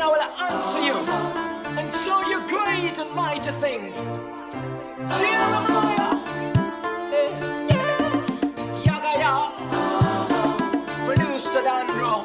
I will answer you and show you great and mighty things. Jeremiah, Yaga Ya, producer Dan Bro.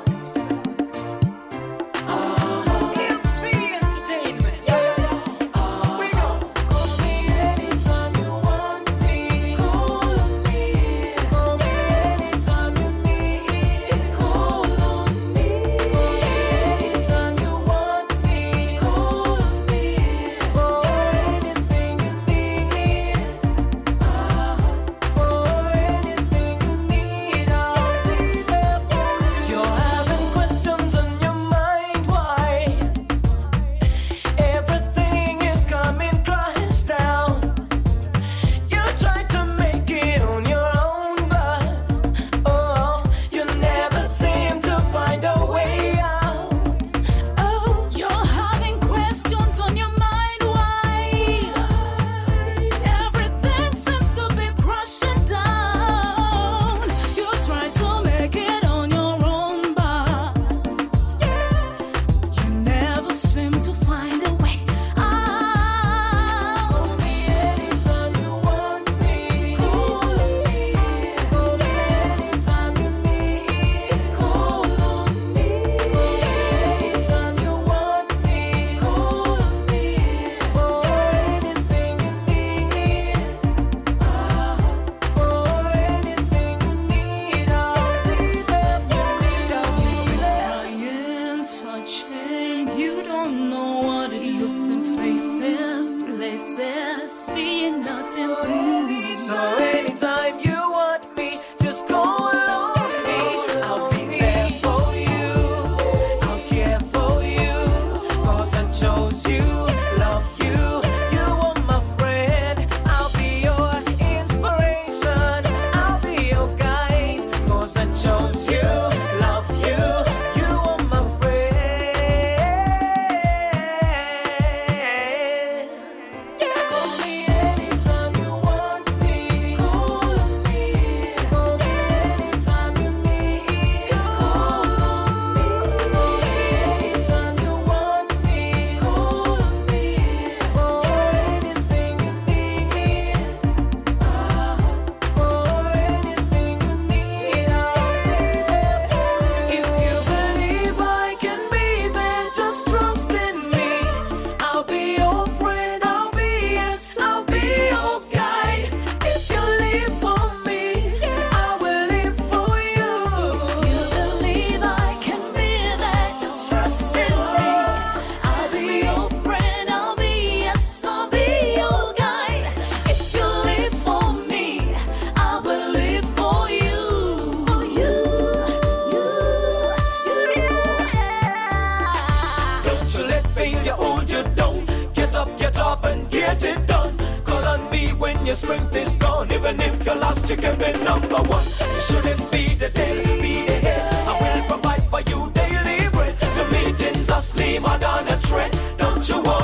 Your strength is gone, even if you're lost, you can be number one. You shouldn't be the tail, be the head. I will provide for you daily bread. The meetings are slimmer than a thread. Don't you worry.